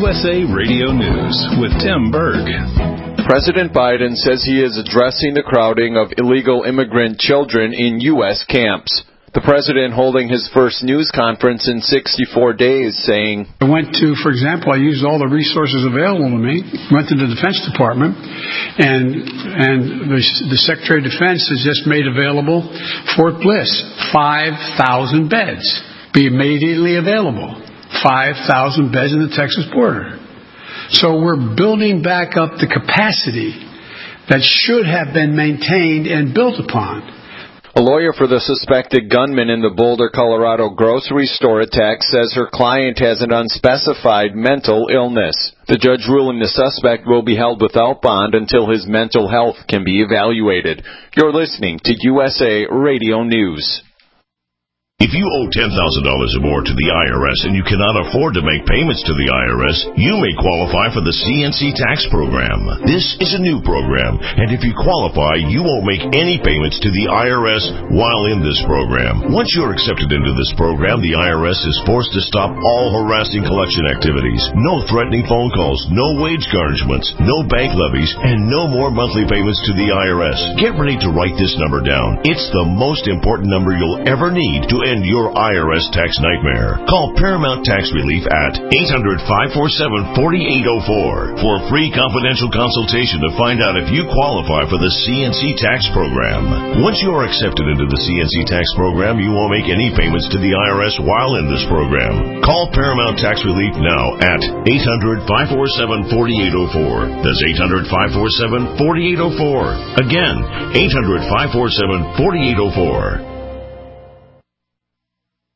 USA Radio News with Tim Berg. President Biden says he is addressing the crowding of illegal immigrant children in U.S. camps. The president holding his first news conference in 64 days, saying, I went to, for example, I used all the resources available to me, went to the Defense Department, and the Secretary of Defense has just made available Fort Bliss, 5,000 beds, be immediately available, 5,000 beds in the Texas border. So we're building back up the capacity that should have been maintained and built upon. A lawyer for the suspected gunman in the Boulder, Colorado grocery store attack says her client has an unspecified mental illness. The judge ruling the suspect will be held without bond until his mental health can be evaluated. You're listening to USA Radio News. If you owe $10,000 or more to the IRS and you cannot afford to make payments to the IRS, you may qualify for the CNC tax program. This is a new program, and if you qualify, you won't make any payments to the IRS while in this program. Once you're accepted into this program, the IRS is forced to stop all harassing collection activities. No threatening phone calls, no wage garnishments, no bank levies, and no more monthly payments to the IRS. Get ready to write this number down. It's the most important number you'll ever need to end your IRS tax nightmare. Call Paramount Tax Relief at 800-547-4804 for a free confidential consultation to find out if you qualify for the CNC tax program. Once you are accepted into the CNC tax program, you won't make any payments to the IRS while in this program. Call Paramount Tax Relief now at 800-547-4804. That's 800-547-4804. Again, 800-547-4804.